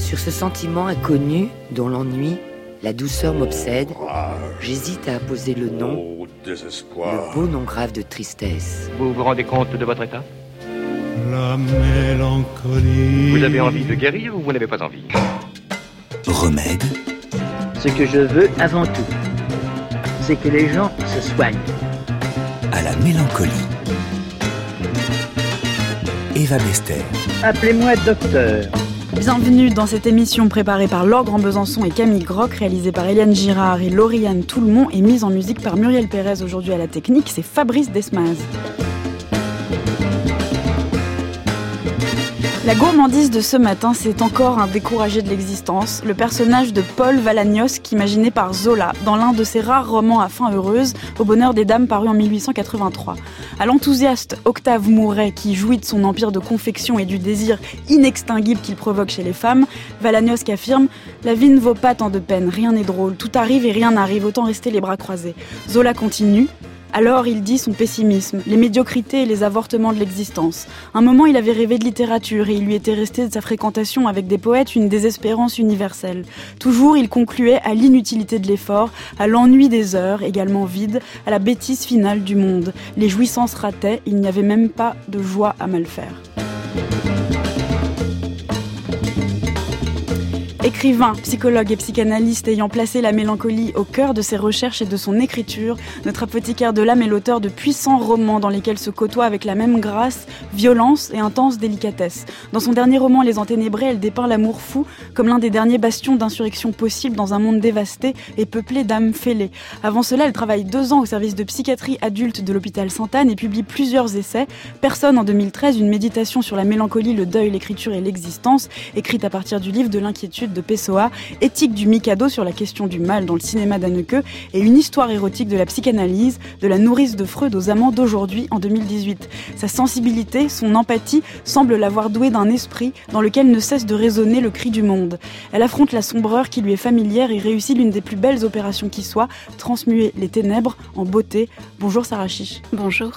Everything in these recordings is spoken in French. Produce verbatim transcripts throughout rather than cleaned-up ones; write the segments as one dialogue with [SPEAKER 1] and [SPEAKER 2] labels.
[SPEAKER 1] Sur ce sentiment inconnu, dont l'ennui, la douceur m'obsède, j'hésite à apposer le nom, le beau nom grave de tristesse.
[SPEAKER 2] Vous vous rendez compte de votre état ?
[SPEAKER 3] La mélancolie.
[SPEAKER 2] Vous avez envie de guérir ou vous n'avez pas envie ?
[SPEAKER 4] Remède.
[SPEAKER 5] Ce que je veux avant tout, c'est que les gens se soignent.
[SPEAKER 4] À la mélancolie. Eva Bester.
[SPEAKER 5] Appelez-moi docteur.
[SPEAKER 6] Bienvenue dans cette émission préparée par Laure Grand-Besançon et Camille Groc, réalisée par Eliane Girard et Lauriane Toulmont et mise en musique par Muriel Pérez. Aujourd'hui à la technique, c'est Fabrice Desmaz. La gourmandise de ce matin, c'est encore un découragé de l'existence, le personnage de Paul Valagnos qu'imaginé par Zola dans l'un de ses rares romans à fin heureuse, Au bonheur des dames, paru en mille huit cent quatre-vingt-trois. À l'enthousiaste Octave Mouret, qui jouit de son empire de confection et du désir inextinguible qu'il provoque chez les femmes, Valagnos affirme « La vie ne vaut pas tant de peine, rien n'est drôle, tout arrive et rien n'arrive, autant rester les bras croisés ». Zola continue. Alors il dit son pessimisme, les médiocrités et les avortements de l'existence. Un moment il avait rêvé de littérature et il lui était resté de sa fréquentation avec des poètes une désespérance universelle. Toujours il concluait à l'inutilité de l'effort, à l'ennui des heures, également vides, à la bêtise finale du monde. Les jouissances rataient, il n'y avait même pas de joie à mal faire. Écrivain, psychologue et psychanalyste ayant placé la mélancolie au cœur de ses recherches et de son écriture, notre apothicaire de l'âme est l'auteur de puissants romans dans lesquels se côtoient avec la même grâce, violence et intense délicatesse. Dans son dernier roman Les Enténébrés, elle dépeint l'amour fou comme l'un des derniers bastions d'insurrection possible dans un monde dévasté et peuplé d'âmes fêlées. Avant cela, elle travaille deux ans au service de psychiatrie adulte de l'hôpital Sainte-Anne et publie plusieurs essais. Personne en deux mille treize, une méditation sur la mélancolie, le deuil, l'écriture et l'existence, écrite à partir du livre de l'inquiétude de Pessoa, Éthique du Mikado sur la question du mal dans le cinéma d'Haneke et une histoire érotique de la psychanalyse, de la nourrice de Freud aux amants d'aujourd'hui en deux mille dix-huit. Sa sensibilité, son empathie semblent l'avoir douée d'un esprit dans lequel ne cesse de résonner le cri du monde. Elle affronte la sombreur qui lui est familière et réussit l'une des plus belles opérations qui soit, transmuer les ténèbres en beauté. Bonjour Sarah Chiche.
[SPEAKER 7] Bonjour.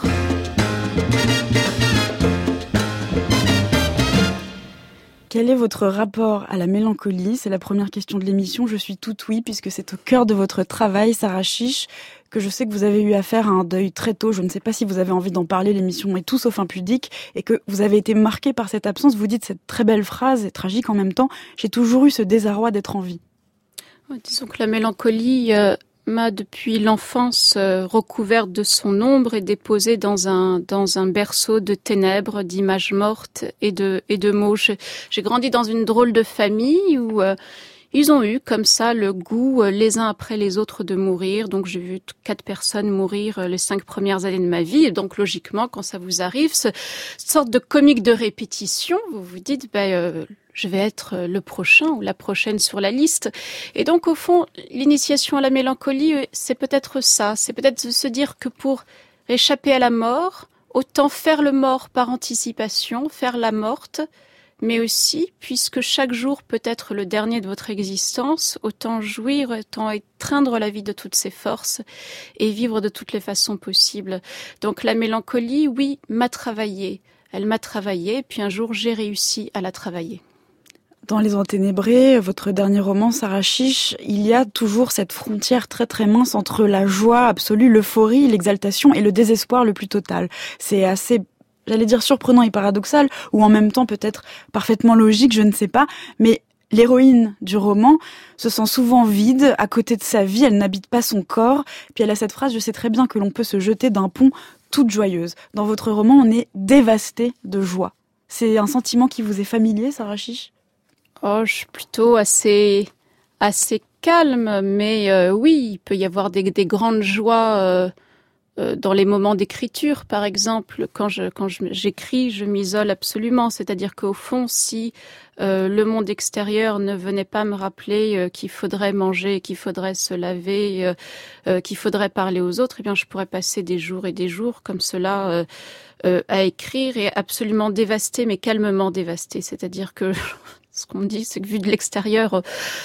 [SPEAKER 6] Quel est votre rapport à la mélancolie ? C'est la première question de l'émission. Je suis toute oui, puisque c'est au cœur de votre travail, Sarah Chiche, que je sais que vous avez eu affaire à un deuil très tôt. Je ne sais pas si vous avez envie d'en parler, l'émission est tout sauf impudique, et que vous avez été marquée par cette absence. Vous dites cette très belle phrase, et tragique en même temps, j'ai toujours eu ce désarroi d'être en vie.
[SPEAKER 7] Ouais, disons que la mélancolie euh, m'a depuis l'enfance euh, recouverte de son ombre et déposée dans un dans un berceau de ténèbres, d'images mortes et de et de mots. J'ai, j'ai grandi dans une drôle de famille où euh, ils ont eu comme ça le goût, euh, les uns après les autres, de mourir. Donc j'ai vu quatre personnes mourir euh, les cinq premières années de ma vie. Et donc logiquement, quand ça vous arrive, ce, cette sorte de comique de répétition, vous vous dites, ben euh, je vais être le prochain ou la prochaine sur la liste. Et donc, au fond, l'initiation à la mélancolie, c'est peut-être ça. C'est peut-être de se dire que pour échapper à la mort, autant faire le mort par anticipation, faire la morte, mais aussi, puisque chaque jour peut être le dernier de votre existence, autant jouir, autant étreindre la vie de toutes ses forces et vivre de toutes les façons possibles. Donc, la mélancolie, oui, m'a travaillé. Elle m'a travaillé, puis un jour, j'ai réussi à la travailler.
[SPEAKER 6] Dans Les Enténébrés, votre dernier roman, Sarah Chiche, il y a toujours cette frontière très très mince entre la joie absolue, l'euphorie, l'exaltation et le désespoir le plus total. C'est assez, j'allais dire surprenant et paradoxal, ou en même temps peut-être parfaitement logique, je ne sais pas, mais l'héroïne du roman se sent souvent vide, à côté de sa vie, elle n'habite pas son corps, puis elle a cette phrase, je sais très bien que l'on peut se jeter d'un pont toute joyeuse. Dans votre roman, on est dévasté de joie. C'est un sentiment qui vous est familier, Sarah Chiche ?
[SPEAKER 7] Oh, je suis plutôt assez, assez calme, mais euh, oui, il peut y avoir des, des grandes joies euh, euh, dans les moments d'écriture, par exemple. Quand je, quand je, j'écris, je m'isole absolument. C'est-à-dire qu'au fond, si euh, le monde extérieur ne venait pas me rappeler euh, qu'il faudrait manger, qu'il faudrait se laver, euh, euh, qu'il faudrait parler aux autres, eh bien, je pourrais passer des jours et des jours comme cela euh, euh, à écrire et absolument dévasté, mais calmement dévasté. C'est-à-dire que ce qu'on me dit, c'est que vu de l'extérieur,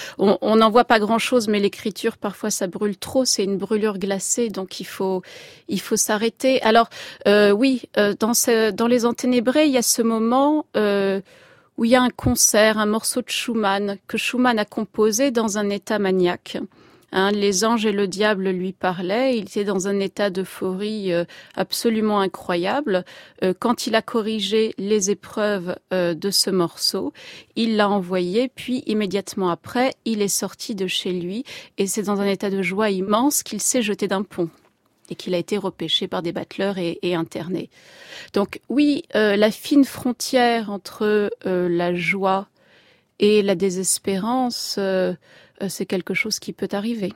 [SPEAKER 7] on n'en voit pas grand-chose, mais l'écriture, parfois, ça brûle trop. C'est une brûlure glacée, donc il faut, il faut s'arrêter. Alors, euh, oui, euh, dans, ce, dans Les Enténébrés, il y a ce moment euh, où il y a un concert, un morceau de Schumann, que Schumann a composé dans un état maniaque. Hein, les anges et le diable lui parlaient, il était dans un état d'euphorie euh, absolument incroyable. Euh, quand il a corrigé les épreuves euh, de ce morceau, il l'a envoyé, puis immédiatement après, il est sorti de chez lui, et c'est dans un état de joie immense qu'il s'est jeté d'un pont et qu'il a été repêché par des battleurs et, et interné. Donc oui, euh, la fine frontière entre euh, la joie et la désespérance, euh, euh, c'est quelque chose qui peut arriver.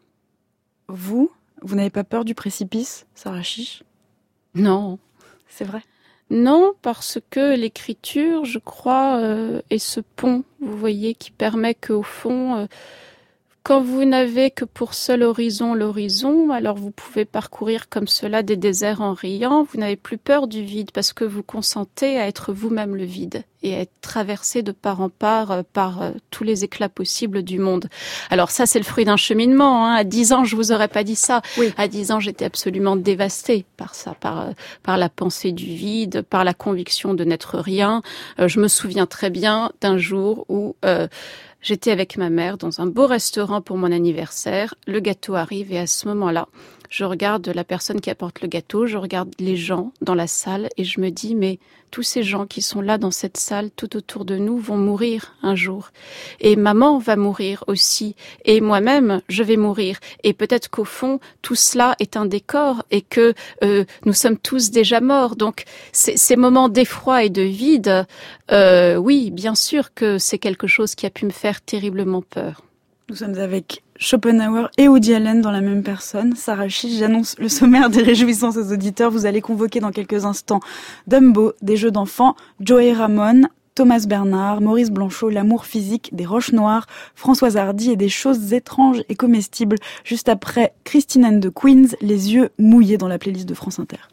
[SPEAKER 6] Vous, vous n'avez pas peur du précipice, Sarah Chiche ?
[SPEAKER 7] Non.
[SPEAKER 6] C'est vrai ?
[SPEAKER 7] Non, parce que l'écriture, je crois, euh, est ce pont, vous voyez, qui permet qu'au fond... Euh, Quand vous n'avez que pour seul horizon l'horizon, alors vous pouvez parcourir comme cela des déserts en riant. Vous n'avez plus peur du vide parce que vous consentez à être vous-même le vide et à être traversé de part en part euh, par euh, tous les éclats possibles du monde. Alors ça, c'est le fruit d'un cheminement. Hein. À dix ans, je vous aurais pas dit ça.
[SPEAKER 6] Oui.
[SPEAKER 7] À dix ans, j'étais absolument dévastée par ça, par euh, par la pensée du vide, par la conviction de n'être rien. Euh, je me souviens très bien d'un jour où euh, j'étais avec ma mère dans un beau restaurant pour mon anniversaire. Le gâteau arrive et à ce moment-là, je regarde la personne qui apporte le gâteau, je regarde les gens dans la salle et je me dis, mais tous ces gens qui sont là dans cette salle, tout autour de nous, vont mourir un jour. Et maman va mourir aussi. Et moi-même, je vais mourir. Et peut-être qu'au fond, tout cela est un décor et que euh, nous sommes tous déjà morts. Donc, ces, ces moments d'effroi et de vide, euh, oui, bien sûr que c'est quelque chose qui a pu me faire terriblement peur.
[SPEAKER 6] Nous sommes avec Schopenhauer et Woody Allen dans la même personne. Sarah Chiche, j'annonce le sommaire des réjouissances aux auditeurs. Vous allez convoquer dans quelques instants Dumbo, des jeux d'enfants, Joey Ramone, Thomas Bernard, Maurice Blanchot, L'amour physique, des roches noires, Françoise Hardy et des choses étranges et comestibles. Juste après Christine and the Queens, les yeux mouillés dans la playlist de France Inter.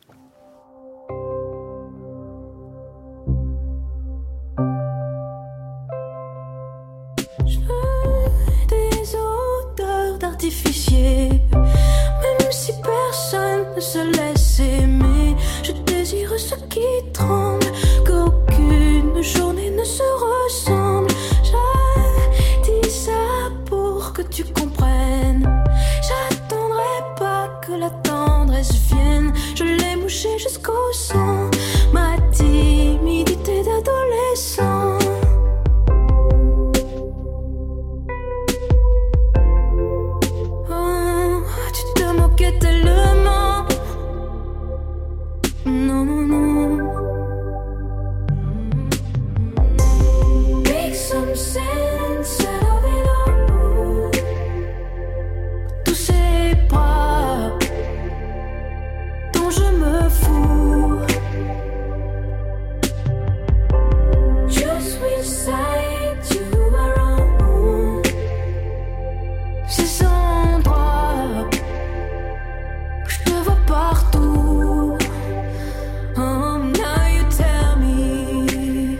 [SPEAKER 8] Même si personne ne se laisse aimer, je désire ce qui tremble, qu'aucune journée ne se ressemble. J'ai dit ça pour que tu comprennes. J'attendrai pas que la tendresse vienne. Je l'ai mouché jusqu'au sang, ma timidité d'adolescent. Tellement. Non, non, non. Make some sense out of it all. Tous ces bras dont je me fous. Just which side you are on. Ces endroits partout. Oh, now you tell me.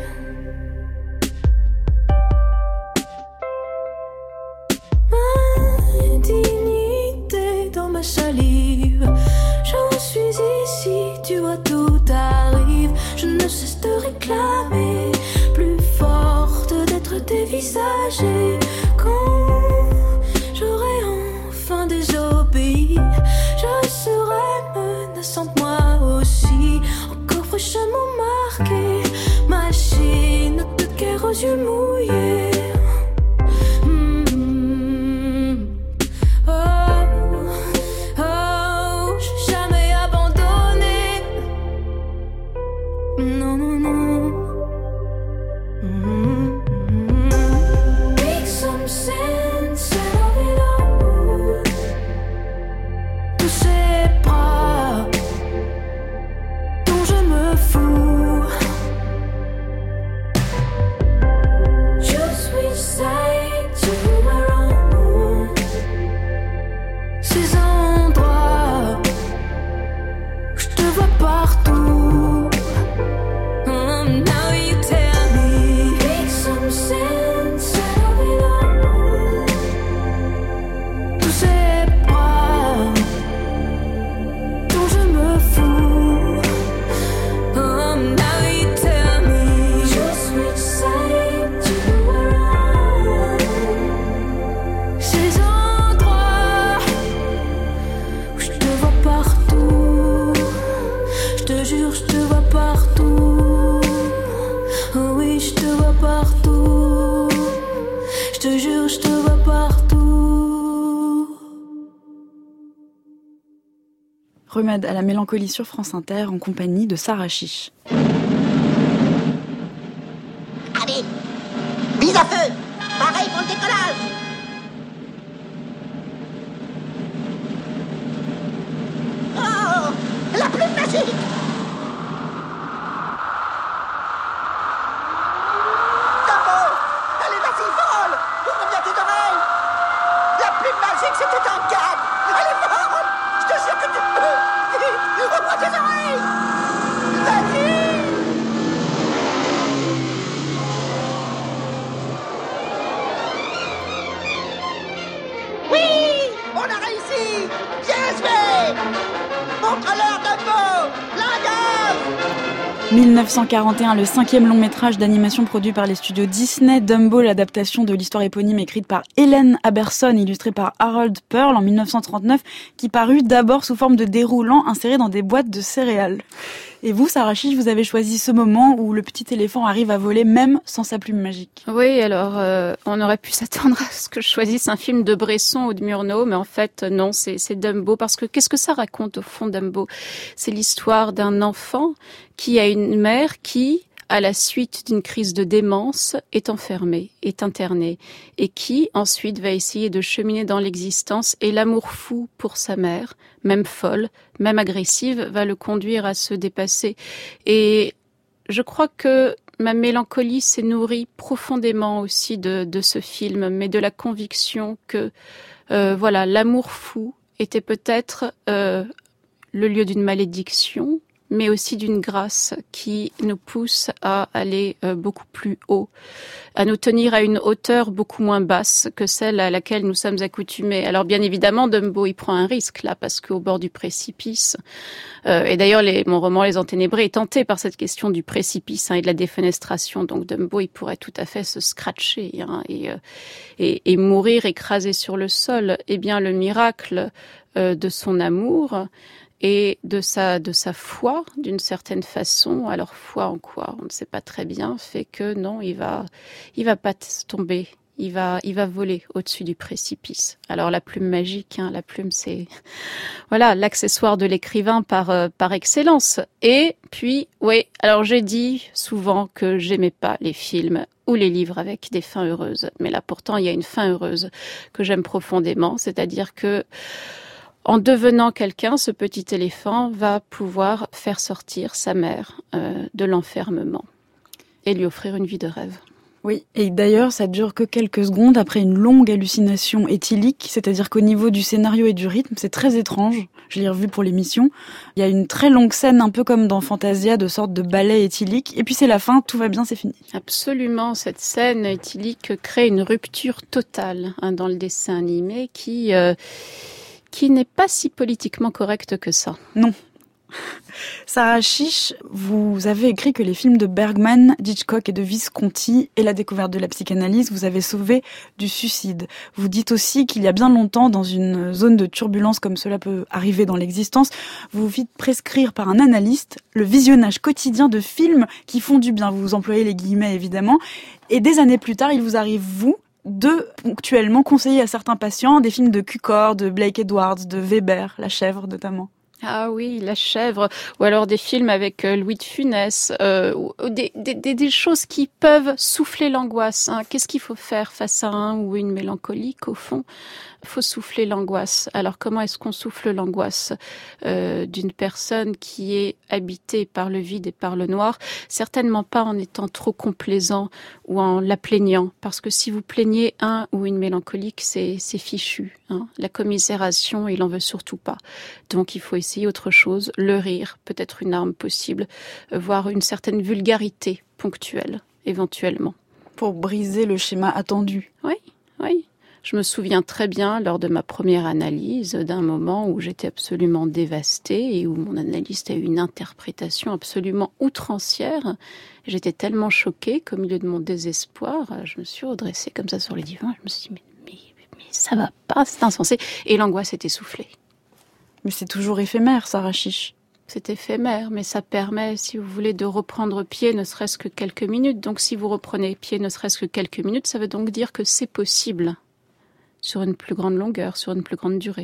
[SPEAKER 8] Ma dignité dans ma salive. J'en suis ici, tu vois, tout arrive. Je ne cesse de réclamer, plus forte d'être dévisagée. Quand j'aurai enfin désobéi, je serai menaçante moi aussi, encore fraîchement marquée, machine de guerre aux yeux mouillés. Mmh. Oh, oh, je suis jamais abandonnée. Non, non, non. Mmh. Make some sense out of it all. Tous ces bras dont je me fous. Je
[SPEAKER 6] Remède à la mélancolie sur France Inter en compagnie de Sarah Chiche.
[SPEAKER 9] Allez, mise à feu. Pareil pour le décollage. Oh, la plume magique. Dumbo, allez, vas-y, vole. Ouvre bien tes oreilles. La plume magique, c'était un gag. Allez, vole. Je te jure que tu peux. Vite, ouvre tes oreilles. Vas-y. Oui, on a réussi. Bien joué. Montre-leur Dumbo. La gaffe.
[SPEAKER 6] mille neuf cent quarante et un, le cinquième long métrage d'animation produit par les studios Disney, Dumbo, l'adaptation de l'histoire éponyme écrite par Helen Aberson, illustrée par Harold Pearl en mille neuf cent trente-neuf, qui parut d'abord sous forme de déroulant inséré dans des boîtes de céréales. Et vous, Sarah Chiche, vous avez choisi ce moment où le petit éléphant arrive à voler même sans sa plume magique.
[SPEAKER 7] Oui, alors euh, on aurait pu s'attendre à ce que je choisisse un film de Bresson ou de Murnau, mais en fait non, c'est, c'est Dumbo, parce que qu'est-ce que ça raconte au fond, Dumbo ? C'est l'histoire d'un enfant qui a une mère qui, à la suite d'une crise de démence, est enfermée, est internée, et qui ensuite va essayer de cheminer dans l'existence, et l'amour fou pour sa mère, même folle, même agressive, va le conduire à se dépasser. Et je crois que ma mélancolie s'est nourrie profondément aussi de, de ce film, mais de la conviction que euh, voilà, l'amour fou était peut-être euh, le lieu d'une malédiction, mais aussi d'une grâce qui nous pousse à aller euh, beaucoup plus haut, à nous tenir à une hauteur beaucoup moins basse que celle à laquelle nous sommes accoutumés. Alors bien évidemment, Dumbo, il prend un risque là, parce qu'au bord du précipice, euh, et d'ailleurs les, mon roman Les Enténébrés est tenté par cette question du précipice hein, et de la défenestration, donc Dumbo, il pourrait tout à fait se scratcher hein, et, euh, et, et mourir écrasé sur le sol. Eh bien, le miracle euh, de son amour et de sa de sa foi, d'une certaine façon, alors foi en quoi, on ne sait pas très bien, fait que non, il va il va pas tomber, il va il va voler au-dessus du précipice. Alors la plume magique, hein, la plume c'est voilà l'accessoire de l'écrivain par euh, par excellence. Et puis oui, alors j'ai dit souvent que j'aimais pas les films ou les livres avec des fins heureuses, mais là pourtant il y a une fin heureuse que j'aime profondément, c'est-à-dire que en devenant quelqu'un, ce petit éléphant va pouvoir faire sortir sa mère euh, de l'enfermement et lui offrir une vie de rêve.
[SPEAKER 6] Oui, et d'ailleurs, ça dure que quelques secondes après une longue hallucination éthylique, c'est-à-dire qu'au niveau du scénario et du rythme, c'est très étrange. Je l'ai revu pour l'émission. Il y a une très longue scène, un peu comme dans Fantasia, de sorte de ballet éthylique. Et puis c'est la fin, tout va bien, c'est fini.
[SPEAKER 7] Absolument, cette scène éthylique crée une rupture totale hein, dans le dessin animé qui... Euh, qui n'est pas si politiquement correcte que ça.
[SPEAKER 6] Non. Sarah Chiche, vous avez écrit que les films de Bergman, d'Hitchcock et de Visconti et la découverte de la psychanalyse vous avez sauvé du suicide. Vous dites aussi qu'il y a bien longtemps, dans une zone de turbulence comme cela peut arriver dans l'existence, vous vous faites prescrire par un analyste le visionnage quotidien de films qui font du bien. Vous employez les guillemets évidemment. Et des années plus tard, il vous arrive, vous, de ponctuellement conseiller à certains patients des films de Cukor, de Blake Edwards, de Weber, La Chèvre notamment.
[SPEAKER 7] Ah oui, La Chèvre, ou alors des films avec Louis de Funès, euh, ou des, des, des choses qui peuvent souffler l'angoisse. Hein. Qu'est-ce qu'il faut faire face à un ou une mélancolique au fond ? Il faut souffler l'angoisse. Alors comment est-ce qu'on souffle l'angoisse euh, d'une personne qui est habitée par le vide et par le noir ? Certainement pas en étant trop complaisant ou en la plaignant, parce que si vous plaignez un ou une mélancolique, c'est, c'est fichu. Hein. La commisération, il en veut surtout pas. Donc il faut essayer autre chose, le rire, peut-être une arme possible, euh, voire une certaine vulgarité ponctuelle, éventuellement.
[SPEAKER 6] Pour briser le schéma attendu.
[SPEAKER 7] Oui, oui. Je me souviens très bien, lors de ma première analyse, d'un moment où j'étais absolument dévastée et où mon analyste a eu une interprétation absolument outrancière. J'étais tellement choquée qu'au milieu de mon désespoir, je me suis redressée comme ça sur le divan et je me suis dit, mais, mais, mais ça va pas, c'est insensé. Et l'angoisse est essoufflée.
[SPEAKER 6] Mais c'est toujours éphémère, Sarah Chiche.
[SPEAKER 7] C'est éphémère, mais ça permet, si vous voulez, de reprendre pied ne serait-ce que quelques minutes. Donc si vous reprenez pied ne serait-ce que quelques minutes, ça veut donc dire que c'est possible. Sur une plus grande longueur, sur une plus grande durée.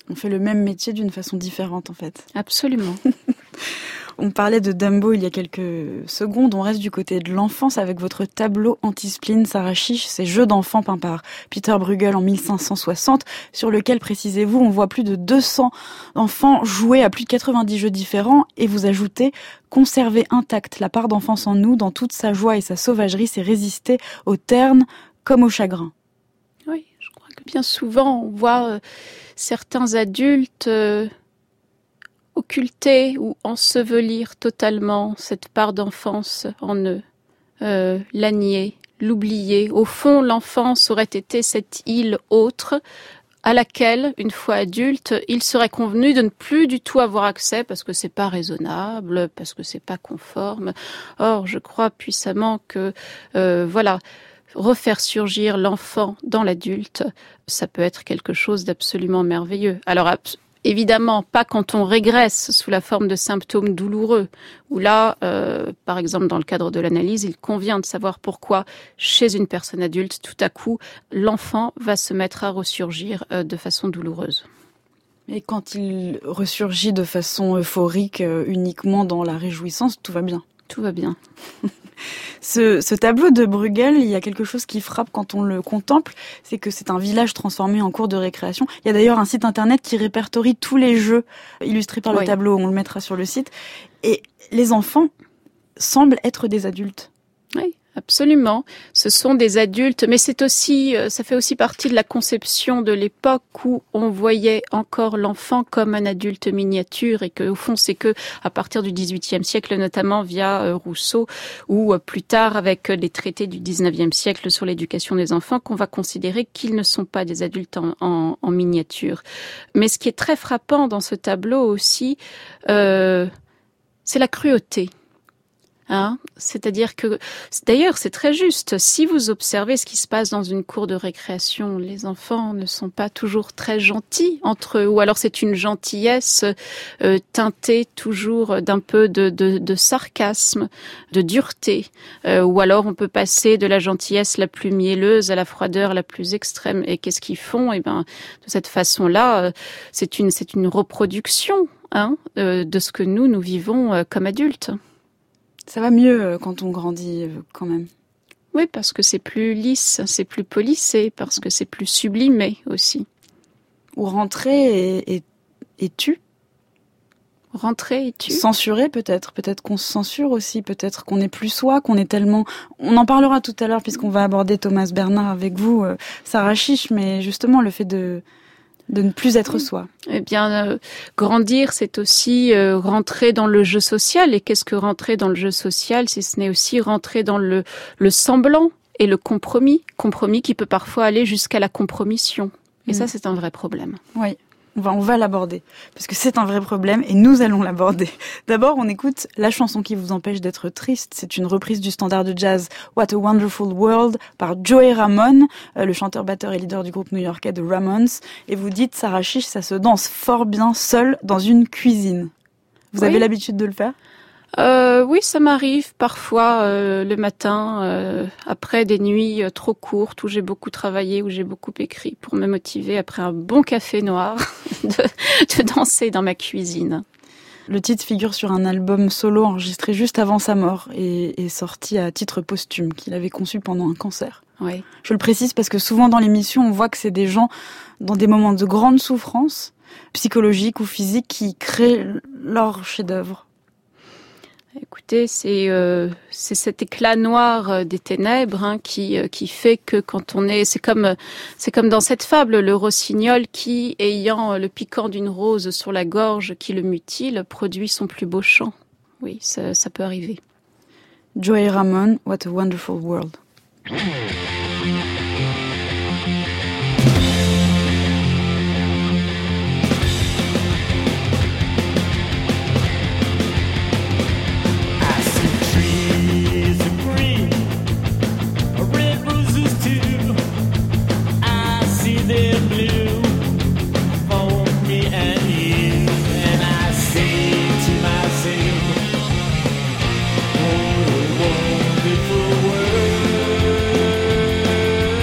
[SPEAKER 6] On fait le même métier d'une façon différente, en fait.
[SPEAKER 7] Absolument.
[SPEAKER 6] On parlait de Dumbo il y a quelques secondes. On reste du côté de l'enfance avec votre tableau anti-spleen Sarah Chiche, ces jeux d'enfants peints par Peter Bruegel en mille cinq cent soixante, sur lequel, précisez-vous, on voit plus de deux cents enfants jouer à plus de quatre-vingt-dix jeux différents. Et vous ajoutez « Conserver intacte la part d'enfance en nous, dans toute sa joie et sa sauvagerie, c'est résister au terne comme au chagrin. »
[SPEAKER 7] Oui, je crois que bien souvent, on voit euh, certains adultes... Euh occulter ou ensevelir totalement cette part d'enfance en eux, euh, la nier, l'oublier. Au fond, l'enfance aurait été cette île autre à laquelle, une fois adulte, il serait convenu de ne plus du tout avoir accès parce que c'est pas raisonnable, parce que c'est pas conforme. Or, je crois puissamment que, euh, voilà, refaire surgir l'enfant dans l'adulte, ça peut être quelque chose d'absolument merveilleux. Alors, évidemment, pas quand on régresse sous la forme de symptômes douloureux, où là, euh, par exemple, dans le cadre de l'analyse, il convient de savoir pourquoi, chez une personne adulte, tout à coup, l'enfant va se mettre à ressurgir euh, de façon douloureuse.
[SPEAKER 6] Et quand il ressurgit de façon euphorique, euh, uniquement dans la réjouissance, tout va bien.
[SPEAKER 7] Tout va bien.
[SPEAKER 6] Ce, ce tableau de Bruegel, il y a quelque chose qui frappe quand on le contemple, c'est que c'est un village transformé en cour de récréation. Il y a d'ailleurs un site internet qui répertorie tous les jeux illustrés par le oui. tableau, on le mettra sur le site. Et les enfants semblent être des adultes.
[SPEAKER 7] Oui. Absolument. Ce sont des adultes, mais c'est aussi, ça fait aussi partie de la conception de l'époque où on voyait encore l'enfant comme un adulte miniature et que, au fond, c'est que à partir du dix-huitième siècle, notamment via Rousseau ou plus tard avec les traités du dix-neuvième siècle sur l'éducation des enfants, qu'on va considérer qu'ils ne sont pas des adultes en, en, en miniature. Mais ce qui est très frappant dans ce tableau aussi, euh, c'est la cruauté. Hein, c'est-à-dire que, d'ailleurs, c'est très juste. Si vous observez ce qui se passe dans une cour de récréation, les enfants ne sont pas toujours très gentils entre eux, ou alors c'est une gentillesse euh, teintée toujours d'un peu de, de, de sarcasme, de dureté, euh, ou alors on peut passer de la gentillesse la plus mielleuse à la froideur la plus extrême. Et qu'est-ce qu'ils font ? Eh ben, de cette façon-là, euh, c'est une, c'est une reproduction, hein, euh, de ce que nous nous vivons euh, comme adultes.
[SPEAKER 6] Ça va mieux quand on grandit quand même.
[SPEAKER 7] Oui, parce que c'est plus lisse, c'est plus polissé, parce que c'est plus sublimé aussi.
[SPEAKER 6] Ou rentrer et, et, et tue.
[SPEAKER 7] Rentrer et tue.
[SPEAKER 6] Censurer peut-être, peut-être qu'on se censure aussi, peut-être qu'on n'est plus soi, qu'on est tellement... On en parlera tout à l'heure puisqu'on va aborder Thomas Bernhard avec vous, euh, Sarah Chiche, mais justement le fait de... de ne plus être soi.
[SPEAKER 7] Eh bien, euh, grandir, c'est aussi euh, rentrer dans le jeu social. Et qu'est-ce que rentrer dans le jeu social, si ce n'est aussi rentrer dans le, le semblant et le compromis. Compromis qui peut parfois aller jusqu'à la compromission. Et mmh. ça, c'est un vrai problème.
[SPEAKER 6] Oui, on va, on va l'aborder. Parce que c'est un vrai problème et nous allons l'aborder. D'abord, on écoute la chanson qui vous empêche d'être triste. C'est une reprise du standard de jazz What a Wonderful World par Joey Ramone, le chanteur, batteur et leader du groupe new-yorkais The Ramones. Et vous dites, Sarah Chiche, ça se danse fort bien seul dans une cuisine. Vous oui. avez l'habitude de le faire ?
[SPEAKER 7] Euh, oui, ça m'arrive parfois euh, le matin, euh, après des nuits euh, trop courtes où j'ai beaucoup travaillé, où j'ai beaucoup écrit, pour me motiver après un bon café noir de, de danser dans ma cuisine.
[SPEAKER 6] Le titre figure sur un album solo enregistré juste avant sa mort et est sorti à titre posthume, qu'il avait conçu pendant un cancer.
[SPEAKER 7] Oui.
[SPEAKER 6] Je le précise parce que souvent dans l'émission, on voit que c'est des gens dans des moments de grande souffrance, psychologique ou physique, qui créent leur chef-d'œuvre.
[SPEAKER 7] Écoutez, c'est euh, c'est cet éclat noir des ténèbres hein, qui euh, qui fait que quand on est, c'est comme c'est comme dans cette fable, le rossignol qui, ayant le piquant d'une rose sur la gorge qui le mutile, produit son plus beau chant. Oui, ça, ça peut arriver.
[SPEAKER 6] Joey Ramone, What a Wonderful World.
[SPEAKER 10] Wonderful world.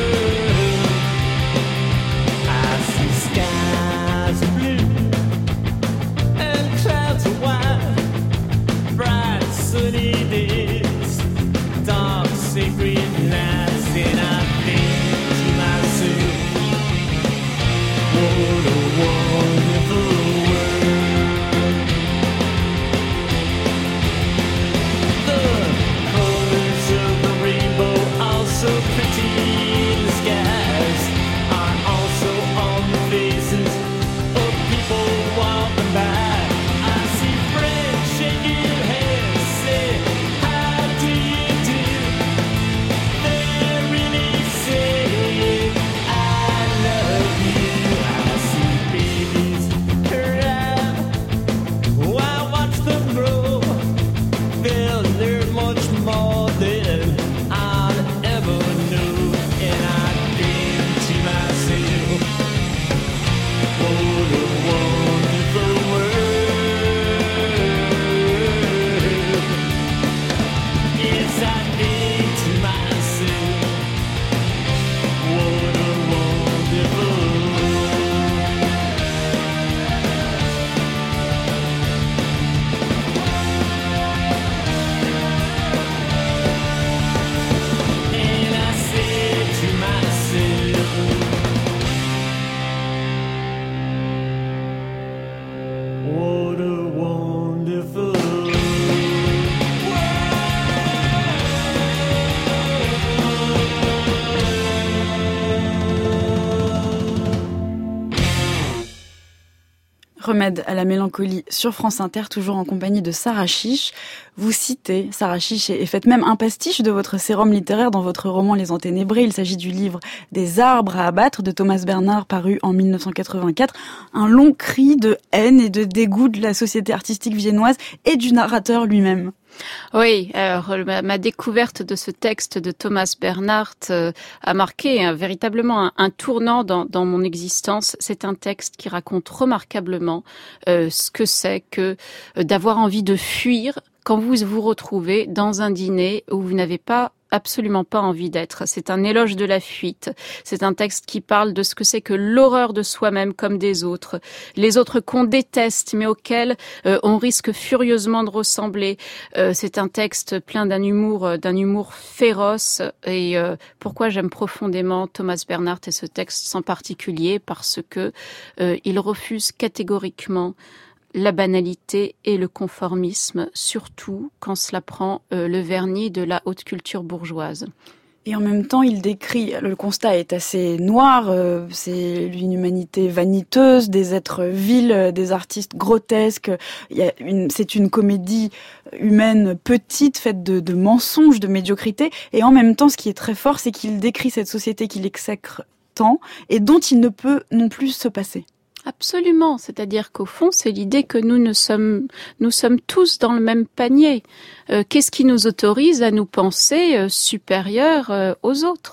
[SPEAKER 6] Remède à la mélancolie sur France Inter, toujours en compagnie de Sarah Chiche. Vous citez Sarah Chiche et faites même un pastiche de votre sérum littéraire dans votre roman Les Enténébrés. Il s'agit du livre Des arbres à abattre de Thomas Bernhard, paru en mille neuf cent quatre-vingt-quatre. Un long cri de haine et de dégoût de la société artistique viennoise et du narrateur lui-même.
[SPEAKER 7] Oui, alors ma, ma découverte de ce texte de Thomas Bernhard euh, a marqué hein, véritablement un, un tournant dans, dans mon existence. C'est un texte qui raconte remarquablement euh, ce que c'est que euh, d'avoir envie de fuir quand vous vous retrouvez dans un dîner où vous n'avez pas absolument pas envie d'être. C'est un éloge de la fuite. C'est un texte qui parle de ce que c'est que l'horreur de soi-même comme des autres. Les autres qu'on déteste, mais auxquels euh, on risque furieusement de ressembler. Euh, c'est un texte plein d'un humour, euh, d'un humour féroce. Et euh, pourquoi j'aime profondément Thomas Bernhard et ce texte en particulier, parce que euh, il refuse catégoriquement la banalité et le conformisme, surtout quand cela prend euh, le vernis de la haute culture bourgeoise.
[SPEAKER 6] Et en même temps, il décrit, le constat est assez noir, euh, c'est l'inhumanité vaniteuse, des êtres vils, des artistes grotesques. Il y a une, c'est une comédie humaine petite, faite de, de mensonges, de médiocrité. Et en même temps, ce qui est très fort, c'est qu'il décrit cette société qu'il exècre tant et dont il ne peut non plus se passer.
[SPEAKER 7] Absolument, c'est-à-dire qu'au fond, c'est l'idée que nous ne sommes, nous sommes tous dans le même panier. Euh, qu'est-ce qui nous autorise à nous penser euh, supérieurs euh, aux autres ?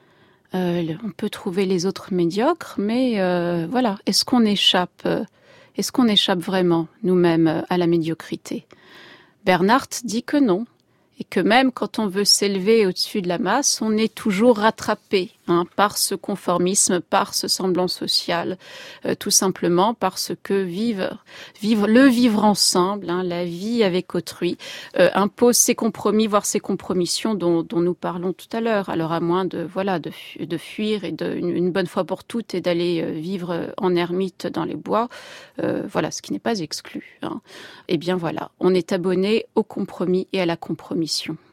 [SPEAKER 7] euh, On peut trouver les autres médiocres, mais euh, voilà, est-ce qu'on échappe, euh, est-ce qu'on échappe vraiment nous-mêmes euh, à la médiocrité ? Bernhard dit que non. Et que même quand on veut s'élever au-dessus de la masse, on est toujours rattrapé hein, par ce conformisme, par ce semblant social, euh, tout simplement parce que vivre, vivre le vivre ensemble, hein, la vie avec autrui, euh, impose ces compromis, voire ces compromissions dont, dont nous parlons tout à l'heure. Alors à moins de voilà de, de fuir et de une, une bonne fois pour toutes et d'aller euh, vivre en ermite dans les bois, euh, voilà, ce qui n'est pas exclu. Hein. Eh bien voilà, on est abonné au compromis et à la compromission.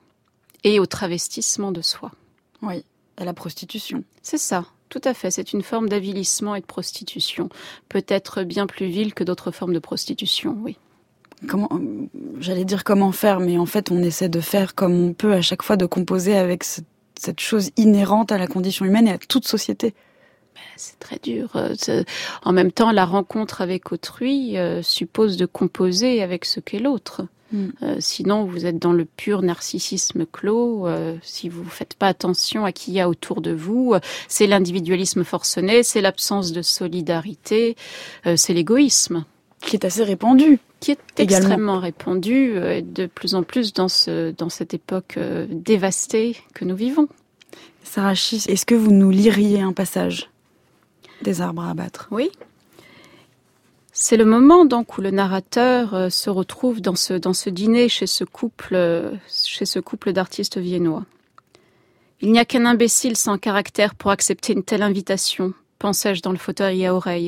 [SPEAKER 7] Et au travestissement de soi.
[SPEAKER 6] Oui, à la prostitution.
[SPEAKER 7] C'est ça, tout à fait. C'est une forme d'avilissement et de prostitution. Peut-être bien plus vile que d'autres formes de prostitution, oui.
[SPEAKER 6] Comment, j'allais dire comment faire, mais en fait, on essaie de faire comme on peut à chaque fois, de composer avec ce, cette chose inhérente à la condition humaine et à toute société.
[SPEAKER 7] C'est très dur. C'est... En même temps, la rencontre avec autrui euh, suppose de composer avec ce qu'est l'autre. Euh, sinon, vous êtes dans le pur narcissisme clos. Euh, si vous ne faites pas attention à qui il y a autour de vous, euh, c'est l'individualisme forcené, c'est l'absence de solidarité, euh, c'est l'égoïsme.
[SPEAKER 6] Qui est assez répandu.
[SPEAKER 7] Qui est également. Extrêmement répandu, euh, de plus en plus dans, ce, dans cette époque euh, dévastée que nous vivons.
[SPEAKER 6] Sarah Chiche, est-ce que vous nous liriez un passage des arbres à abattre ?
[SPEAKER 7] Oui. C'est le moment donc où le narrateur euh, se retrouve dans ce, dans ce dîner chez ce couple, euh, chez ce couple d'artistes viennois. Il n'y a qu'un imbécile sans caractère pour accepter une telle invitation, pensais-je dans le fauteuil à oreille.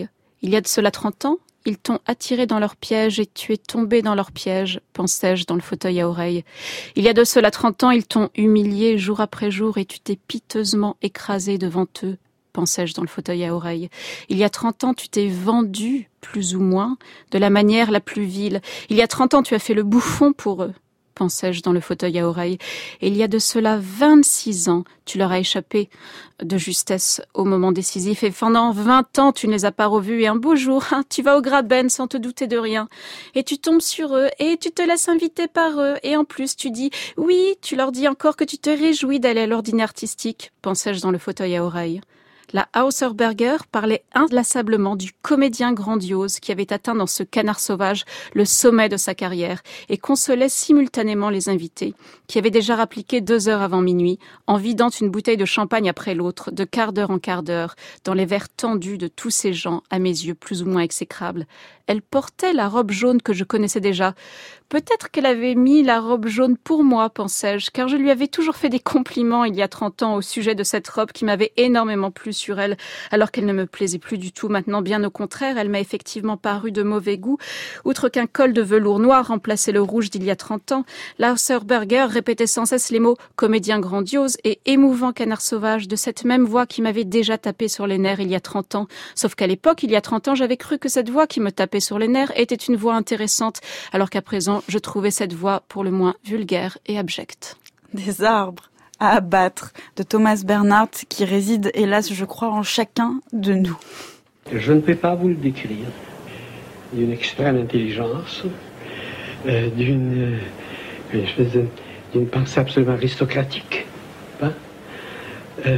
[SPEAKER 7] Il y a de cela trente ans, ils t'ont attiré dans leur piège et tu es tombé dans leur piège, pensais-je dans le fauteuil à oreilles. Il y a de cela trente ans, ils t'ont humilié jour après jour et tu t'es piteusement écrasé devant eux, pensais-je dans le fauteuil à oreilles. Il y a trente ans, tu t'es vendu, plus ou moins, de la manière la plus vile. Il y a trente ans, tu as fait le bouffon pour eux, pensais-je dans le fauteuil à oreilles. Et il y a de cela vingt-six ans, tu leur as échappé de justesse au moment décisif. Et pendant vingt ans, tu ne les as pas revus. Et un beau jour, hein, tu vas au Graben sans te douter de rien. Et tu tombes sur eux et tu te laisses inviter par eux. Et en plus, tu dis, oui, tu leur dis encore que tu te réjouis d'aller à l'ordinaire artistique, pensais-je dans le fauteuil à oreilles. La Hauserberger parlait inlassablement du comédien grandiose qui avait atteint dans ce Canard sauvage le sommet de sa carrière et consolait simultanément les invités, qui avaient déjà rappliqué deux heures avant minuit, en vidant une bouteille de champagne après l'autre, de quart d'heure en quart d'heure, dans les verres tendus de tous ces gens, à mes yeux plus ou moins exécrables. Elle portait la robe jaune que je connaissais déjà. Peut-être qu'elle avait mis la robe jaune pour moi, pensais-je, car je lui avais toujours fait des compliments il y a trente ans au sujet de cette robe qui m'avait énormément plu sur elle, alors qu'elle ne me plaisait plus du tout. Maintenant, bien au contraire, elle m'a effectivement paru de mauvais goût. Outre qu'un col de velours noir remplaçait le rouge d'il y a trente ans, la Hauserberger répétait sans cesse les mots « comédien grandiose » et « émouvant canard sauvage » de cette même voix qui m'avait déjà tapé sur les nerfs il y a trente ans. Sauf qu'à l'époque, il y a trente ans, j'avais cru que cette voix qui me tapait sur les nerfs était une voix intéressante, alors qu'à présent, je trouvais cette voix pour le moins vulgaire et abjecte.
[SPEAKER 6] Des arbres à abattre, de Thomas Bernhardt, qui réside, hélas, je crois, en chacun de nous.
[SPEAKER 10] Je ne peux pas vous le décrire. D'une extrême intelligence, euh, d'une, euh, je veux dire, d'une pensée absolument aristocratique, hein? euh,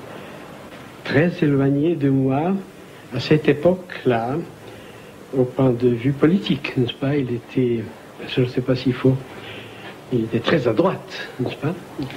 [SPEAKER 10] très éloignée de moi à cette époque-là, au point de vue politique, n'est-ce pas? Il était, je ne sais pas s'il faut, il était très à droite, n'est-ce pas?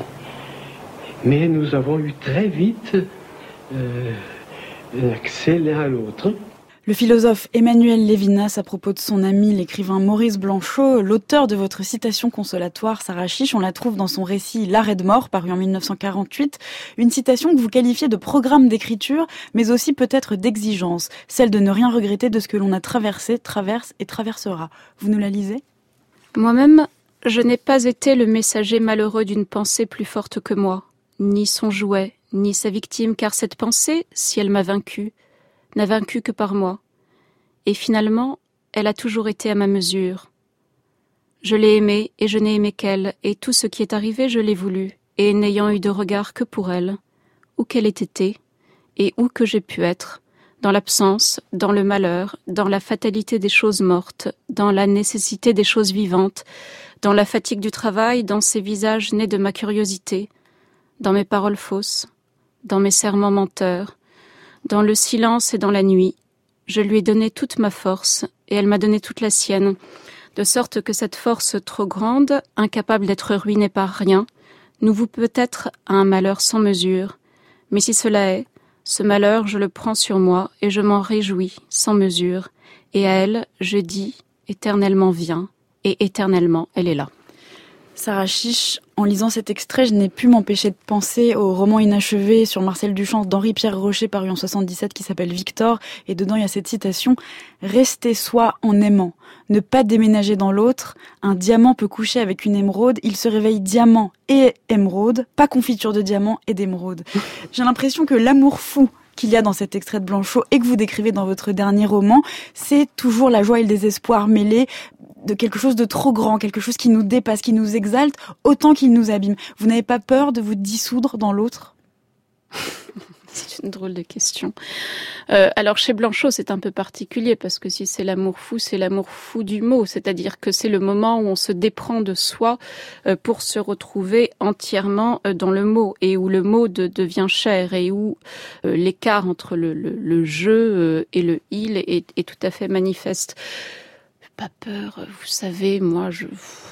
[SPEAKER 10] Mais nous avons eu très vite euh, un accès l'un à l'autre.
[SPEAKER 6] Le philosophe Emmanuel Lévinas, à propos de son ami l'écrivain Maurice Blanchot, l'auteur de votre citation consolatoire, Sarah Chiche, on la trouve dans son récit L'arrêt de mort, paru en mille neuf cent quarante-huit, une citation que vous qualifiez de programme d'écriture, mais aussi peut-être d'exigence, celle de ne rien regretter de ce que l'on a traversé, traverse et traversera. Vous nous la lisez ?
[SPEAKER 7] Moi-même, je n'ai pas été le messager malheureux d'une pensée plus forte que moi, ni son jouet, ni sa victime, car cette pensée, si elle m'a vaincu, n'a vaincu que par moi. Et finalement, elle a toujours été à ma mesure. Je l'ai aimée et je n'ai aimé qu'elle, et tout ce qui est arrivé, je l'ai voulu, et n'ayant eu de regard que pour elle, où qu'elle ait été, et où que j'ai pu être, dans l'absence, dans le malheur, dans la fatalité des choses mortes, dans la nécessité des choses vivantes, dans la fatigue du travail, dans ces visages nés de ma curiosité, dans mes paroles fausses, dans mes serments menteurs, dans le silence et dans la nuit, je lui ai donné toute ma force, et elle m'a donné toute la sienne, de sorte que cette force trop grande, incapable d'être ruinée par rien, nous vaut peut-être à un malheur sans mesure. Mais si cela est, ce malheur, je le prends sur moi, et je m'en réjouis sans mesure. Et à elle, je dis, éternellement viens, et éternellement elle est là.
[SPEAKER 6] Sarah Chiche, en lisant cet extrait, je n'ai pu m'empêcher de penser au roman inachevé sur Marcel Duchamp d'Henri-Pierre Rocher paru en soixante-dix-sept qui s'appelle Victor, et dedans il y a cette citation « Rester soi en aimant, ne pas déménager dans l'autre, un diamant peut coucher avec une émeraude, il se réveille diamant et émeraude, pas confiture de diamant et d'émeraude. » J'ai l'impression que l'amour fou qu'il y a dans cet extrait de Blanchot et que vous décrivez dans votre dernier roman, c'est toujours la joie et le désespoir mêlés de quelque chose de trop grand, quelque chose qui nous dépasse, qui nous exalte, autant qu'il nous abîme. Vous n'avez pas peur de vous dissoudre dans l'autre ?
[SPEAKER 7] C'est une drôle de question. Euh, alors chez Blanchot, c'est un peu particulier parce que si c'est l'amour fou, c'est l'amour fou du mot, c'est-à-dire que c'est le moment où on se déprend de soi euh, pour se retrouver entièrement euh, dans le mot et où le mot de, devient cher et où euh, l'écart entre le, le, le je euh, et le il est, est tout à fait manifeste. Pas peur, vous savez, moi je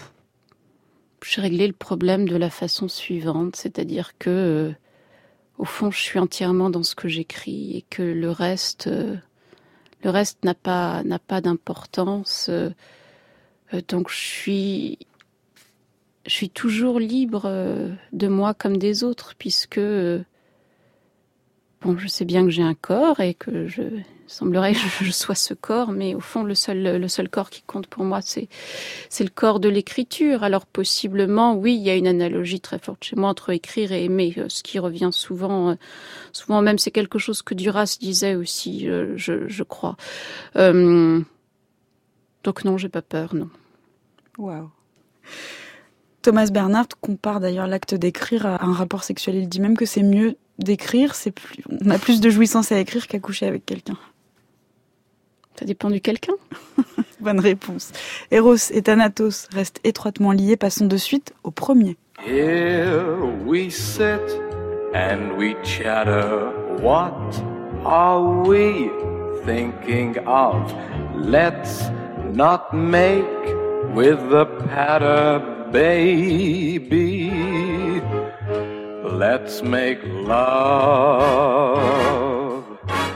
[SPEAKER 7] j'ai réglé le problème de la façon suivante, c'est-à-dire que euh, au fond, je suis entièrement dans ce que j'écris et que le reste, euh, le reste n'a pas n'a pas d'importance. Euh, donc je suis, je suis toujours libre euh, de moi comme des autres, puisque euh, bon, je sais bien que j'ai un corps et que je il semblerait que je, je sois ce corps, mais au fond, le seul, le seul corps qui compte pour moi, c'est, c'est le corps de l'écriture. Alors possiblement, oui, il y a une analogie très forte chez moi entre écrire et aimer, ce qui revient souvent, souvent même, c'est quelque chose que Duras disait aussi, je, je crois. Euh, donc non, j'ai pas peur, non.
[SPEAKER 6] Waouh. Thomas Bernhard compare d'ailleurs l'acte d'écrire à un rapport sexuel. Il dit même que c'est mieux d'écrire, c'est plus, on a plus de jouissance à écrire qu'à coucher avec quelqu'un.
[SPEAKER 7] Ça dépend du quelqu'un.
[SPEAKER 6] Bonne réponse. Eros et Thanatos restent étroitement liés. Passons de suite au premier.
[SPEAKER 11] Here we sit and we chatter. What are we thinking of? Let's not make with the patter, baby. Let's make love.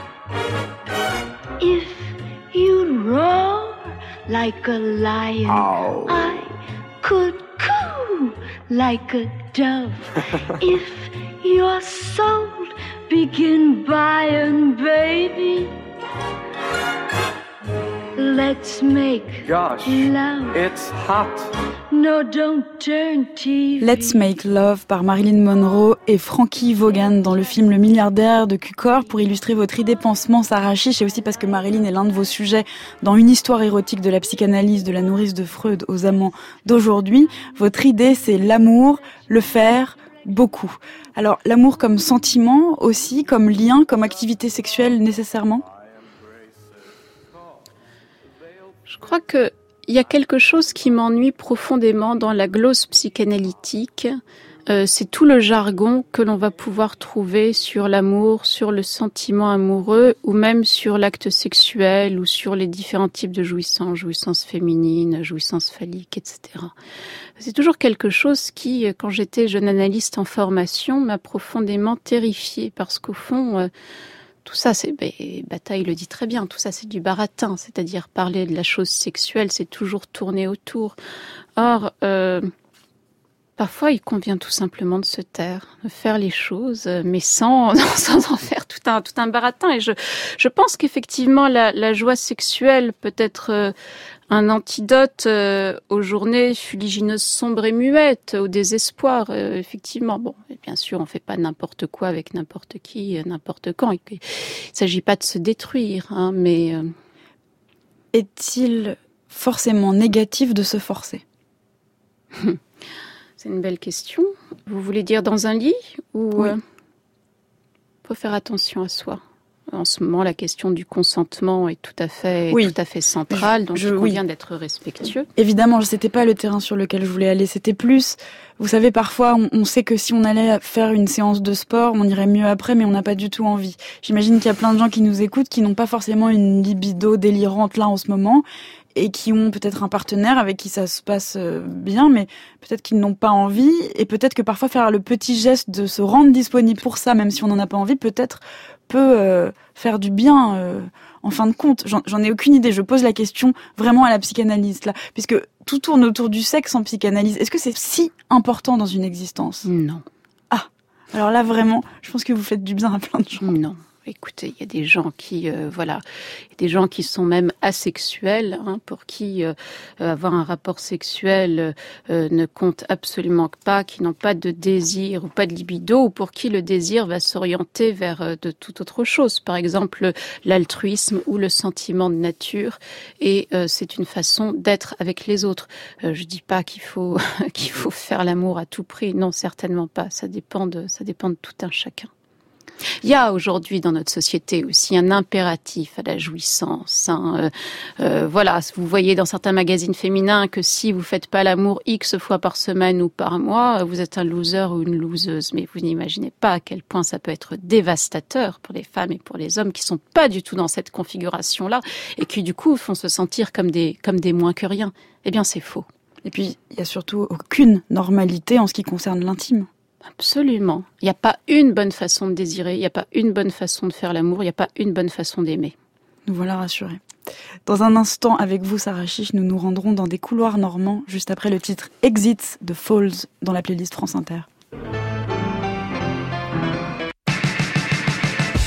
[SPEAKER 8] If you'd roar like a lion,
[SPEAKER 11] Ow.
[SPEAKER 8] I could coo like a dove. If your soul begin buying, baby, let's make
[SPEAKER 11] Gosh,
[SPEAKER 8] love.
[SPEAKER 11] it's hot.
[SPEAKER 8] No, don't turn T V.
[SPEAKER 6] Let's Make Love par Marilyn Monroe et Frankie Vaughan dans le film Le milliardaire de Cukor. Pour illustrer votre idée pansement, Sarah Chiche, et aussi parce que Marilyn est l'un de vos sujets dans une histoire érotique de la psychanalyse de la nourrice de Freud aux amants d'aujourd'hui. Votre idée, c'est l'amour, le faire, beaucoup. Alors, l'amour comme sentiment aussi, comme lien, comme activité sexuelle nécessairement ?
[SPEAKER 7] Je crois que il y a quelque chose qui m'ennuie profondément dans la glose psychanalytique. Euh, c'est tout le jargon que l'on va pouvoir trouver sur l'amour, sur le sentiment amoureux, ou même sur l'acte sexuel, ou sur les différents types de jouissance, jouissance féminine, jouissance phallique, et cetera. C'est toujours quelque chose qui, quand j'étais jeune analyste en formation, m'a profondément terrifiée, parce qu'au fond, euh, tout ça, c'est, ben, Bataille le dit très bien, tout ça c'est du baratin, c'est-à-dire parler de la chose sexuelle, c'est toujours tourner autour. Or, euh, parfois il convient tout simplement de se taire, de faire les choses, mais sans, sans en faire tout un, tout un baratin. Et je, je pense qu'effectivement la, la joie sexuelle peut être euh, un antidote euh, aux journées fuligineuses, sombres et muettes, au désespoir, euh, effectivement. Bon, et bien sûr, on fait pas n'importe quoi avec n'importe qui, n'importe quand. Il ne s'agit pas de se détruire, hein, mais... Euh...
[SPEAKER 6] Est-il forcément négatif de se forcer ?
[SPEAKER 7] C'est une belle question. Vous voulez dire dans un lit ou
[SPEAKER 6] oui.
[SPEAKER 7] euh... faut faire attention à soi. En ce moment, la question du consentement est tout à fait,
[SPEAKER 6] oui.
[SPEAKER 7] tout à fait centrale, donc
[SPEAKER 6] je,
[SPEAKER 7] il convient
[SPEAKER 6] oui.
[SPEAKER 7] d'être respectueux.
[SPEAKER 6] Évidemment, c'était pas le terrain sur lequel je voulais aller. C'était plus, vous savez, parfois, on, on sait que si on allait faire une séance de sport, on irait mieux après, mais on n'a pas du tout envie. J'imagine qu'il y a plein de gens qui nous écoutent, qui n'ont pas forcément une libido délirante là en ce moment, et qui ont peut-être un partenaire avec qui ça se passe bien, mais peut-être qu'ils n'ont pas envie, et peut-être que parfois faire le petit geste de se rendre disponible pour ça, même si on n'en a pas envie, peut-être peut euh, faire du bien euh, en fin de compte. J'en, j'en ai aucune idée, je pose la question vraiment à la psychanalyste là, puisque tout tourne autour du sexe en psychanalyse. Est-ce que c'est si important dans une existence ?
[SPEAKER 7] Non.
[SPEAKER 6] Ah, alors là vraiment, je pense que vous faites du bien à plein de gens.
[SPEAKER 7] Non. Écoutez, il y a des gens qui, euh, voilà, des gens qui sont même asexuels, hein, pour qui euh, avoir un rapport sexuel euh, ne compte absolument pas, qui n'ont pas de désir ou pas de libido, ou pour qui le désir va s'orienter vers euh, de toute autre chose. Par exemple, l'altruisme ou le sentiment de nature, et euh, c'est une façon d'être avec les autres. Euh, je dis pas qu'il faut qu'il faut faire l'amour à tout prix, non, certainement pas. Ça dépend de ça dépend de tout un chacun. Il y a aujourd'hui dans notre société aussi un impératif à la jouissance. Hein. Euh, euh, voilà, vous voyez dans certains magazines féminins que si vous faites pas l'amour X fois par semaine ou par mois, vous êtes un loser ou une loseuse. Mais vous n'imaginez pas à quel point ça peut être dévastateur pour les femmes et pour les hommes qui sont pas du tout dans cette configuration-là et qui du coup font se sentir comme des comme des moins que rien. Eh bien, c'est faux.
[SPEAKER 6] Et puis, il y a surtout aucune normalité en ce qui concerne l'intime.
[SPEAKER 7] Absolument. Il n'y a pas une bonne façon de désirer, il n'y a pas une bonne façon de faire l'amour, il n'y a pas une bonne façon d'aimer.
[SPEAKER 6] Nous voilà rassurés. Dans un instant, avec vous, Sarah Chiche, nous nous rendrons dans des couloirs normands, juste après le titre Exits de Falls dans la playlist France Inter.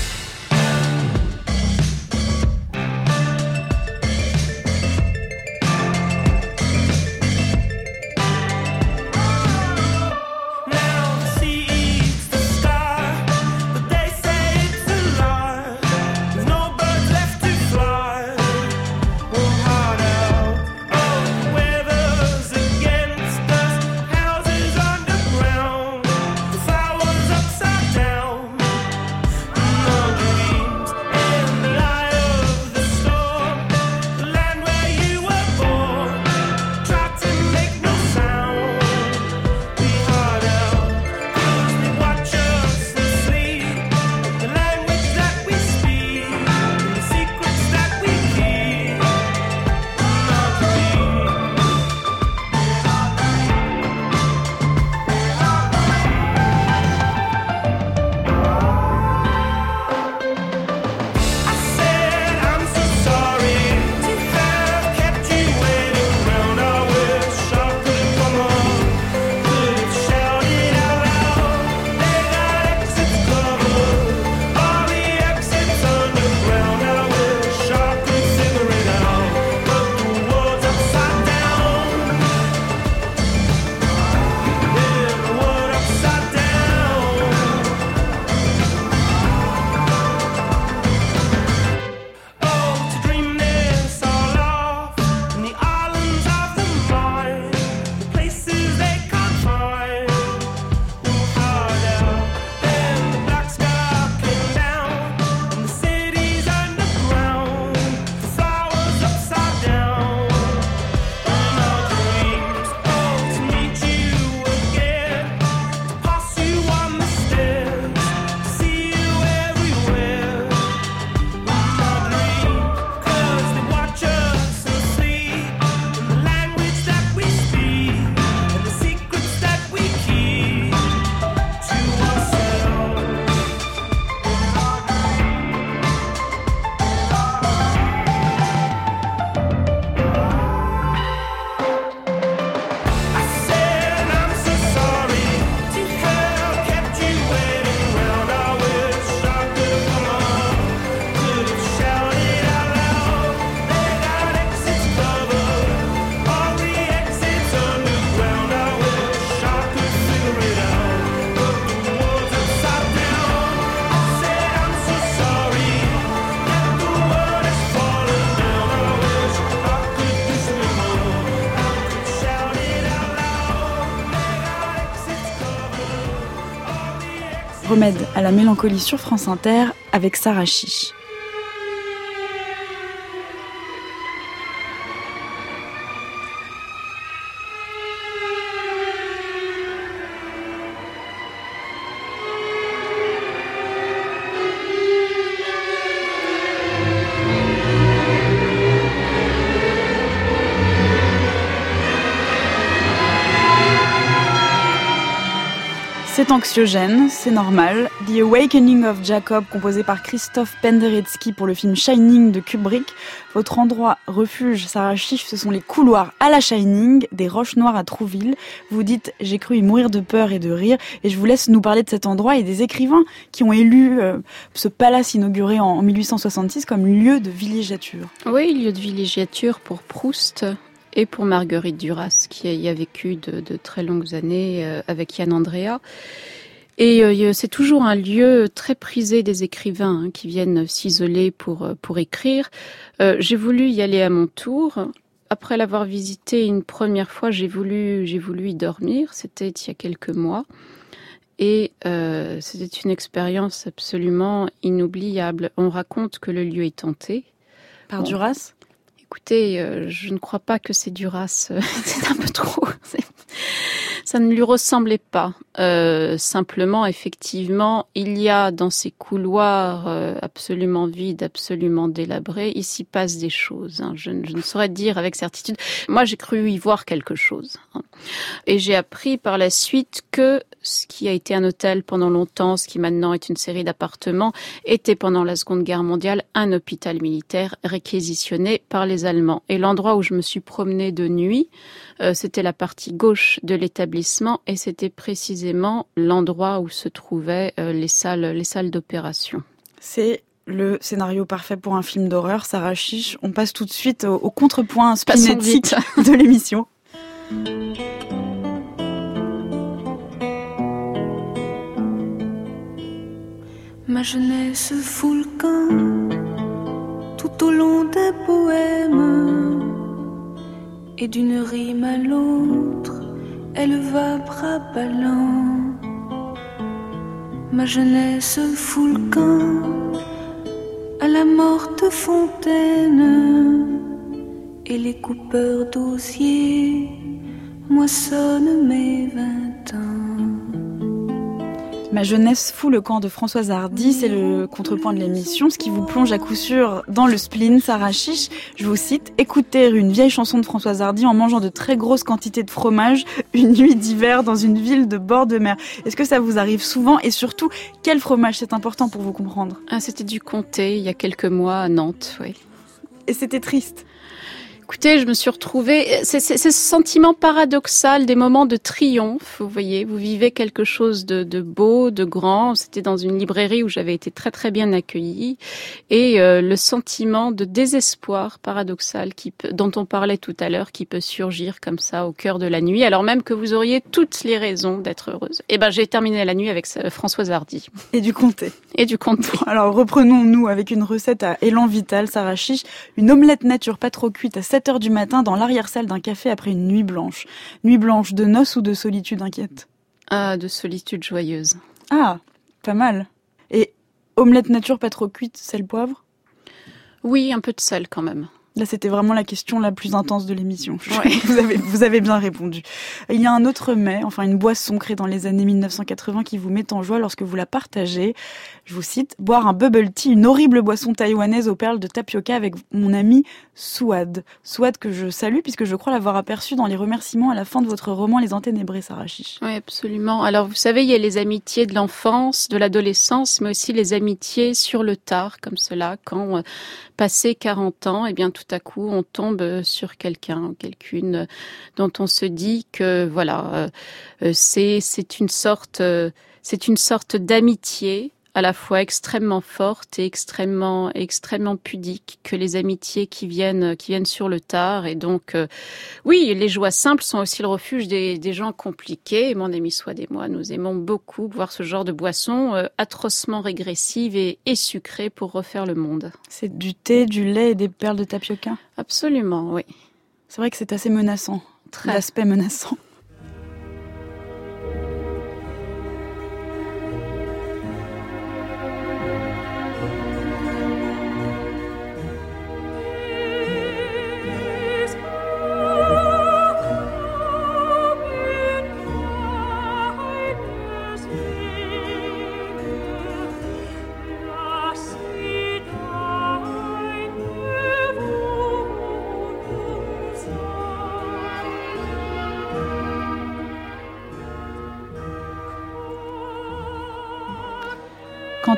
[SPEAKER 6] Remède à la mélancolie sur France Inter avec Sarah Chiche. C'est anxiogène, c'est normal. The Awakening of Jacob, composé par Christophe Penderecki pour le film Shining de Kubrick. Votre endroit refuge, Sarah Chiche, ce sont les couloirs à la Shining, des Roches Noires à Trouville. Vous dites, j'ai cru y mourir de peur et de rire. Et je vous laisse nous parler de cet endroit et des écrivains qui ont élu euh, ce palace inauguré en, en mille huit cent soixante-six comme lieu de villégiature.
[SPEAKER 7] Oui, lieu de villégiature pour Proust. Et pour Marguerite Duras, qui y a vécu de, de très longues années euh, avec Yann Andrea. Et euh, c'est toujours un lieu très prisé des écrivains hein, qui viennent s'isoler pour, pour écrire. Euh, j'ai voulu y aller à mon tour. Après l'avoir visité une première fois, j'ai voulu, j'ai voulu y dormir. C'était il y a quelques mois. Et euh, c'était une expérience absolument inoubliable. On raconte que le lieu est hanté.
[SPEAKER 6] Par
[SPEAKER 7] bon.
[SPEAKER 6] Duras ?
[SPEAKER 7] Écoutez, euh, je ne crois pas que c'est Duras, euh, c'est un peu trop. C'est... Ça ne lui ressemblait pas. Euh, simplement, effectivement, il y a dans ces couloirs euh, absolument vides, absolument délabrés, il s'y passe des choses. Hein. Je, je ne saurais dire avec certitude. Moi, j'ai cru y voir quelque chose. Hein. Et j'ai appris par la suite que ce qui a été un hôtel pendant longtemps, ce qui maintenant est une série d'appartements, était pendant la Seconde Guerre mondiale un hôpital militaire réquisitionné par les Allemands. Et l'endroit où je me suis promenée de nuit, euh, c'était la partie gauche de l'établissement et c'était précisément l'endroit où se trouvaient euh, les salles, les salles d'opération.
[SPEAKER 6] C'est le scénario parfait pour un film d'horreur, Sarah Chiche. On passe tout de suite au, au contrepoint spinétique de l'émission.
[SPEAKER 8] Ma jeunesse fout le camp tout au long des poèmes, et d'une rime à l'autre, elle va bras ballants. Ma jeunesse fout le camp à la morte fontaine, et les coupeurs d'osier moissonnent mes vingt ans.
[SPEAKER 6] Ma jeunesse fout le camp de Françoise Hardy, c'est le contrepoint de l'émission, ce qui vous plonge à coup sûr dans le spleen. Sarah Chiche, je vous cite, écouter une vieille chanson de Françoise Hardy en mangeant de très grosses quantités de fromage, une nuit d'hiver dans une ville de bord de mer. Est-ce que ça vous arrive souvent et surtout, quel fromage, c'est important pour vous comprendre?
[SPEAKER 7] Ah, c'était du Comté, il y a quelques mois à Nantes, oui.
[SPEAKER 6] Et c'était triste?
[SPEAKER 7] Écoutez, je me suis retrouvée, c'est, c'est, c'est ce sentiment paradoxal des moments de triomphe, vous voyez, vous vivez quelque chose de, de beau, de grand, c'était dans une librairie où j'avais été très très bien accueillie, et euh, le sentiment de désespoir paradoxal qui peut, dont on parlait tout à l'heure, qui peut surgir comme ça au cœur de la nuit, alors même que vous auriez toutes les raisons d'être heureuse. Et ben j'ai terminé la nuit avec Françoise Hardy.
[SPEAKER 6] Et du Comté.
[SPEAKER 7] Et du Comté.
[SPEAKER 6] Alors reprenons-nous avec une recette à élan vital, Sarah Chiche, une omelette nature pas trop cuite à sept heures du matin dans l'arrière-salle d'un café après une nuit blanche. Nuit blanche de noces ou de solitude inquiète?
[SPEAKER 7] Ah, de solitude joyeuse.
[SPEAKER 6] Ah, pas mal. Et omelette nature pas trop cuite, sel poivre?
[SPEAKER 7] Oui, un peu de sel quand même.
[SPEAKER 6] Là, c'était vraiment la question la plus intense de l'émission.
[SPEAKER 7] Ouais.
[SPEAKER 6] Vous avez, vous avez bien répondu. Il y a un autre mets, enfin une boisson créée dans les années mille neuf cent quatre-vingts qui vous met en joie lorsque vous la partagez. Je vous cite, boire un bubble tea, une horrible boisson taïwanaise aux perles de tapioca avec mon ami Souad. Souad que je salue puisque je crois l'avoir aperçu dans les remerciements à la fin de votre roman Les Enténébrés, Sarah Chiche.
[SPEAKER 7] Oui, absolument. Alors, vous savez, il y a les amitiés de l'enfance, de l'adolescence, mais aussi les amitiés sur le tard, comme cela, quand, euh, passé quarante ans, eh bien, tout à coup, on tombe sur quelqu'un, quelqu'une dont on se dit que, voilà, euh, c'est, c'est une sorte, euh, c'est une sorte d'amitié, à la fois extrêmement forte et extrêmement extrêmement pudique, que les amitiés qui viennent qui viennent sur le tard. Et donc euh, oui, les joies simples sont aussi le refuge des, des gens compliqués. Et mon ami Souad et moi, nous aimons beaucoup boire ce genre de boisson euh, atrocement régressive et, et sucrée pour refaire le monde.
[SPEAKER 6] C'est du thé, du lait et des perles de tapioca?
[SPEAKER 7] Absolument, oui.
[SPEAKER 6] C'est vrai que c'est assez menaçant,
[SPEAKER 7] très
[SPEAKER 6] l'aspect menaçant.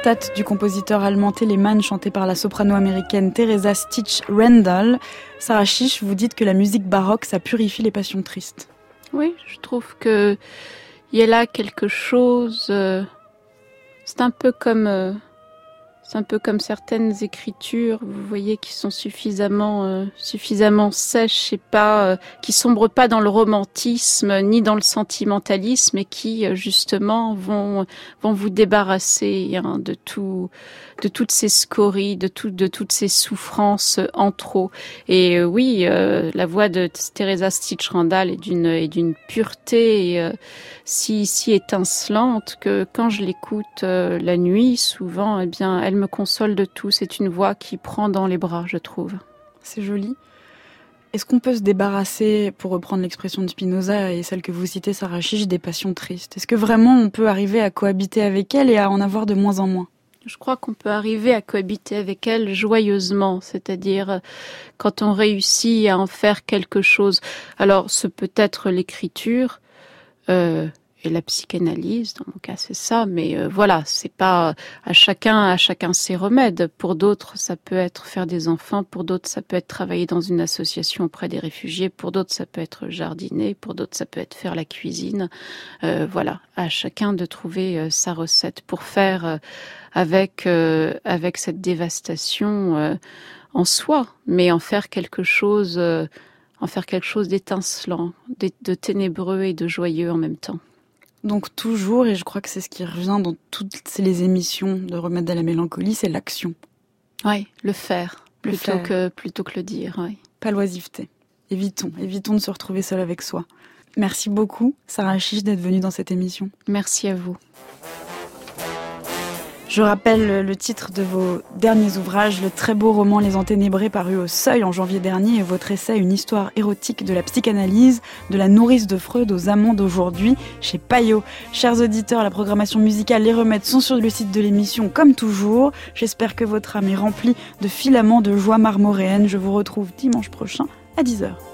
[SPEAKER 6] cantate du compositeur allemand Telemann, chantée par la soprano américaine Teresa Stitch Randall. Sarah Chiche, vous dites que la musique baroque, ça purifie les passions tristes.
[SPEAKER 7] Oui, je trouve que il y a là quelque chose. Euh, c'est un peu comme, euh, c'est un peu comme certaines écritures, vous voyez, qui sont suffisamment, euh, suffisamment sèches et pas, euh, qui sombrent pas dans le romantisme ni dans le sentimentalisme et qui euh, justement vont, vont vous débarrasser hein, de tout, de toutes ces scories, de tout, de toutes ces souffrances en trop. Et euh, oui, euh, la voix de Teresa Stitch Randall est d'une, est d'une pureté euh, si, si étincelante que quand je l'écoute euh, la nuit, souvent, eh bien, elle me console de tout. C'est une voix qui prend dans les bras, je trouve.
[SPEAKER 6] C'est joli. Est-ce qu'on peut se débarrasser, pour reprendre l'expression de Spinoza et celle que vous citez, Sarah Chiche, des passions tristes? Est-ce que vraiment on peut arriver à cohabiter avec elles et à en avoir de moins en moins?
[SPEAKER 7] Je crois qu'on peut arriver à cohabiter avec elle joyeusement, c'est-à-dire quand on réussit à en faire quelque chose. Alors, ce peut être l'écriture euh, et la psychanalyse, dans mon cas c'est ça, mais euh, voilà, c'est pas à chacun, à chacun ses remèdes. Pour d'autres, ça peut être faire des enfants, pour d'autres, ça peut être travailler dans une association auprès des réfugiés, pour d'autres, ça peut être jardiner, pour d'autres, ça peut être faire la cuisine. Euh, voilà, à chacun de trouver euh, sa recette pour faire euh, avec euh, avec cette dévastation euh, en soi, mais en faire quelque chose, euh, en faire quelque chose d'étincelant, de, de ténébreux et de joyeux en même temps.
[SPEAKER 6] Donc toujours, et je crois que c'est ce qui revient dans toutes les émissions de Remède à la mélancolie, c'est l'action.
[SPEAKER 7] Oui, le faire,
[SPEAKER 6] le
[SPEAKER 7] plutôt
[SPEAKER 6] faire.
[SPEAKER 7] que plutôt que le dire. Oui.
[SPEAKER 6] Pas l'oisiveté. Évitons, évitons de se retrouver seul avec soi. Merci beaucoup, Sarah Chiche, d'être venue dans cette émission.
[SPEAKER 7] Merci à vous.
[SPEAKER 6] Je rappelle le titre de vos derniers ouvrages, le très beau roman Les Enténébrés paru au Seuil en janvier dernier et votre essai Une histoire érotique de la psychanalyse, de la nourrice de Freud aux amants d'aujourd'hui chez Payot. Chers auditeurs, la programmation musicale, les remèdes sont sur le site de l'émission comme toujours. J'espère que votre âme est remplie de filaments de joie marmoréenne. Je vous retrouve dimanche prochain à dix heures.